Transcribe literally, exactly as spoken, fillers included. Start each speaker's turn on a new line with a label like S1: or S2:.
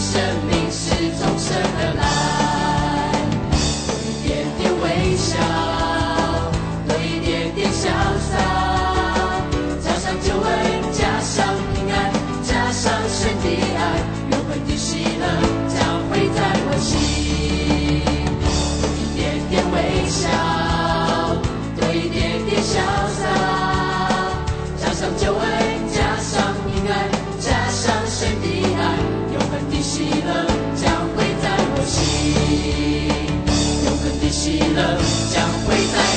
S1: 生命是从神而来。多一点点微笑，多一点点潇洒，加上救恩，加上平安，加上神的爱，永恒的喜乐将会在我心。多一点点微笑，多一点点潇洒，加上救恩，加上平安，加上神的爱，永恒的喜乐将会在我心。永恒的喜乐将会在